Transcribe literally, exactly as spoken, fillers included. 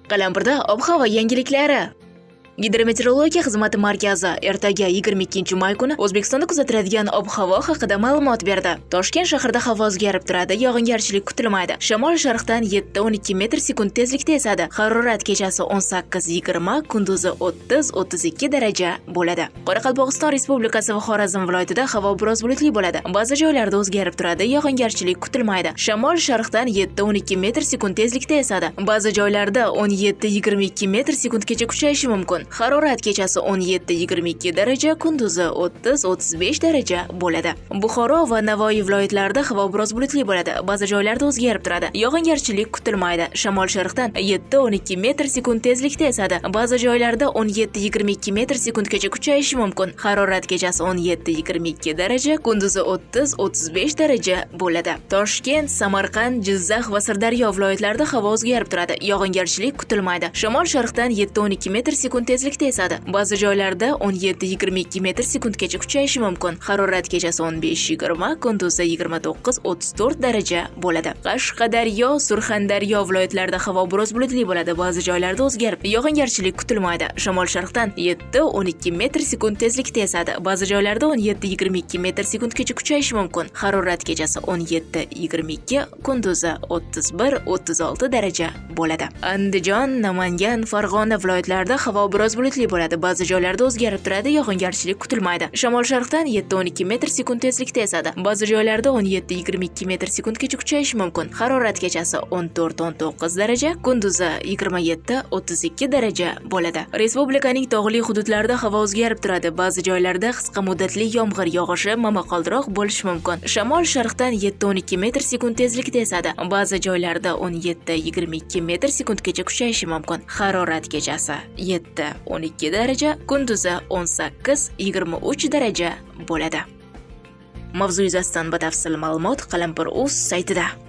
Qalampirda ob-havo yangiliklari. Gidrometeorologiya xizmati markazi ertaga yigirma ikkinchi may kuni O'zbekistonda kuzatiladigan ob-havo haqida ma'lumot berdi. Toshkent shahrida havo o'zgarib turadi, yog'ingarchilik kutilmaydi. Shamol sharqdan yetti o'n ikki metr sekund tezlikda esadi. Harorat kechasi o'n sakkiz yigirma, kunduzi o'ttiz o'ttiz ikki daraja bo'ladi. Qoraqalpog'iston Respublikasi va Xorazm viloyatida havo biroz bulutli bo'ladi. Ba'zi joylarda o'zgarib turadi, yog'ingarchilik kutilmaydi. Shamol sharqdan yetti o'n ikki metr sekund tezlikda esadi. Ba'zi joylarda o'n yetti yigirma ikki metr sekundgacha kuchayishi mumkin. Harorat kechasi o'n yetti yigirma ikki daraja, kunduzi o'ttiz o'ttiz besh daraja bo'ladi. Buxoro va Navoiy viloyatlarida havo biroz bulutli bo'ladi. Ba'zi joylarda o'zgarib turadi. Yog'ingarchilik kutilmaydi. Shamol sharqdan yetti o'n ikki metr sekund tezlikda esadi. Ba'zi joylarda o'n yetti yigirma ikki metr sekundgacha kuchayishi mumkin. Harorat kechasi o'n yetti yigirma ikki daraja, kunduzi o'ttiz o'ttiz besh daraja bo'ladi. Toshkent, Samarqand, Jizzax va Sirdaryo viloyatlarida havo o'zgarib turadi. Yog'ingarchilik kutilmaydi. Shamol sharqdan yetti o'n ikki metr sekund tezlikda esadi. Ba'zi joylarda o'n yetti yigirma ikki metr sekundgacha kuchayishi mumkin. Harorat kechasi o'n besh yigirma, kunduzi yigirma to'qqiz o'ttiz to'rt daraja bo'ladi. Qashqadaryo, Surxondaryo viloyatlarida havo biroz bulutli bo'ladi. Ba'zi joylarda o'zgarib, yog'ingarchilik kutilmaydi. Shamol sharqdan yetti o'n ikki metr sekund tezlikda esadi. Ba'zi joylarda o'n yetti yigirma ikki metr sekundgacha kuchayishi mumkin. Harorat kechasi o'n yetti yigirma ikki, kunduzi o'ttiz bir o'ttiz olti daraja bo'ladi. Andijon, Namangan, Farg'ona viloyatlarida havo biroz bulutli bo'ladi. Ba'zi joylarda o'zgarib turadi, yog'ingarchilik kutilmaydi. Shamol sharqdan yetti o'n ikki metr sekund tezlikda esadi. Ba'zi joylarda o'n yetti yigirma ikki metr sekundgacha kuchayishi mumkin. Harorat kechasi o'n to'rt o'n to'qqiz daraja, kunduzi yigirma yetti o'ttiz ikki daraja bo'ladi. Respublikaning tog'li hududlarida havo o'zgarib turadi. Ba'zi joylarda qisqa muddatli yomg'ir yog'ishi, momaqaldiroq bo'lishi mumkin. Shamol sharqdan yetti o'n ikki metr sekund tezlikda esadi. Ba'zi joylarda o'n yetti yigirma ikki metr sekundgacha kuchayishi mumkin. Harorat kechasi yetti o'n ikki daraja, kunduzi o'n sakkiz yigirma uch daraja bo'ladi. Mavzu yuzasidan batafsil ma'lumot Qalampir.uz saytida.